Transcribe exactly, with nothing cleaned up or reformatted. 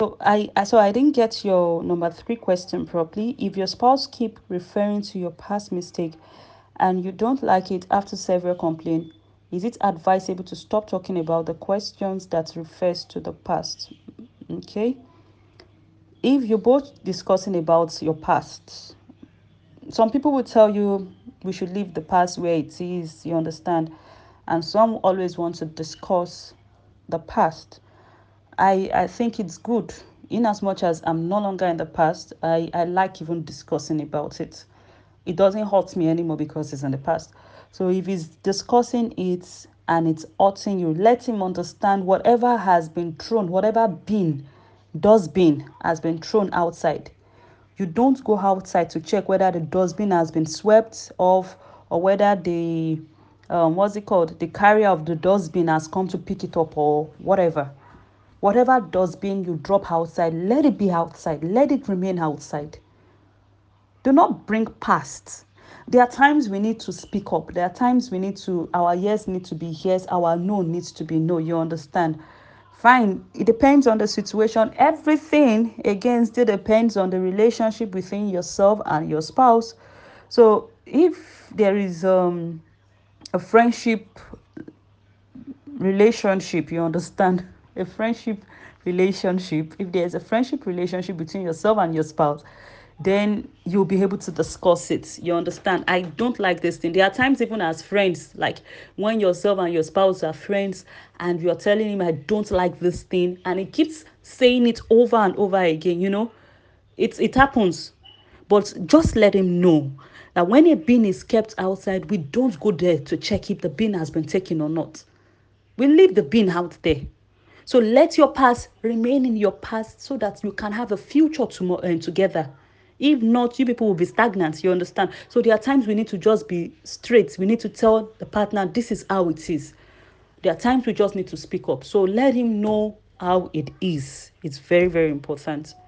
So I I- so I didn't get your number three question properly. If your spouse keep referring to your past mistake and you don't like it after several complaints, is it advisable to stop talking about the questions that refers to the past? Okay. If you're both discussing about your past, some people will tell you we should leave the past where it is, you understand? And some always want to discuss the past. I, I think it's good. In as much as I'm no longer in the past, I, I like even discussing about it. It doesn't hurt me anymore because it's in the past. So if he's discussing it and it's hurting you, let him understand whatever has been thrown, whatever bin, dustbin has been thrown outside. You don't go outside to check whether the dustbin has been swept off or whether the um, what's it called, the carrier of the dustbin has come to pick it up or whatever. Whatever dustbin you drop outside, let it be outside, let it remain outside. Do not bring past. There are times we need to speak up. There are times we need to, our yes need to be yes, our no needs to be no. You understand? Fine. It depends on the situation. Everything, again, still depends on the relationship within yourself and your spouse. So if there is um, a friendship relationship, you understand, a friendship relationship, if there's a friendship relationship between yourself and your spouse, then you'll be able to discuss it, you understand. I don't like this thing. There are times even as friends, like when yourself and your spouse are friends and you're telling him I don't like this thing and he keeps saying it over and over again, you know, it, it happens. But just let him know that when a bin is kept outside, we don't go there to check if the bin has been taken or not. We leave the bin out there. So let your past remain in your past so that you can have a future tomorrow and together. If not, you people will be stagnant. You understand? So there are times we need to just be straight. We need to tell the partner this is how it is. There are times we just need to speak up. So let him know how it is. It's very, very important.